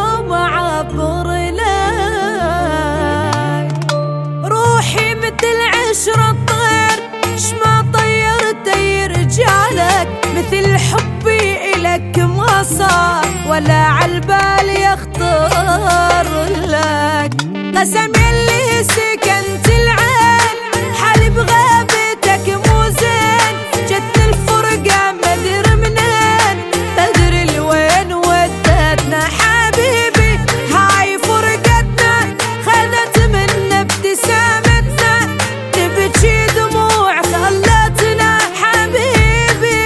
يوم أعبر لك. روحي مثل عشرة طير شما طيرت رجالك، مثل حبي إلك ما صار ولا عالبال يخطر لك. قسم يلي سكنت العين حالي بغيبتك مو زين، جتني الفرقة مدري منين تدري لوين ودتنا حبيبي. هاي فرقتنا خذت منا ابتسامتنا، تبكي دموع خلتنا حبيبي.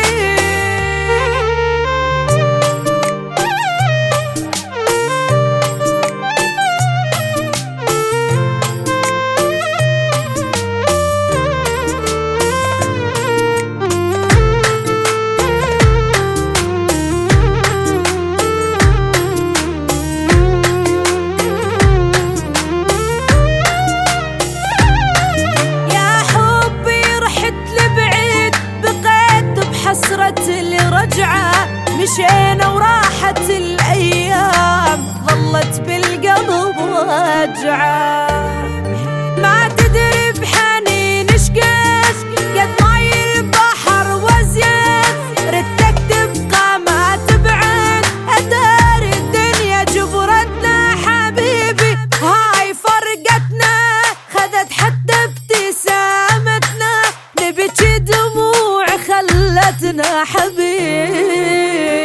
حسرة اللي رجعة مشينا وراحت الأيام، ظلت بالقلب وجعة. ما تدري بحنين شقيت قد ماي البحر وزيت، ردك تبقى ما تبعد أداري الدنيا جبرتنا حبيبي. هاي فرقتنا خذت حتى ابتسامتنا، نبكي دموع خلتنا حبيبي.